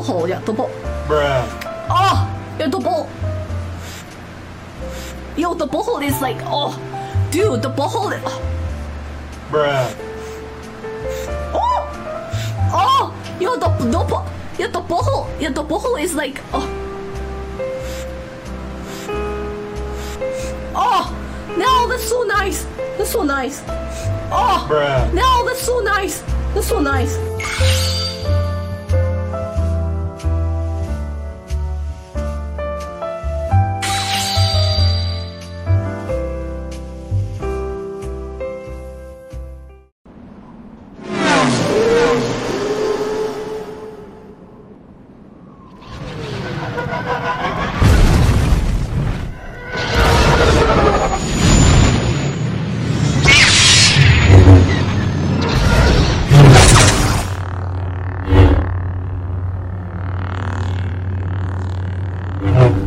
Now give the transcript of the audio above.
hole. Yeah, the ball. Bruh. Oh, yeah, the ball. Yo, the ball is like, oh, dude, the ball. Bruh. Oh, oh, yo, the ball. Yeah, the ball. Yeah, the ball is like, oh. Oh, no, that's so nice. That's so nice. Oh, Bruh. no, that's so nice. That's so nice. Mm-hmm.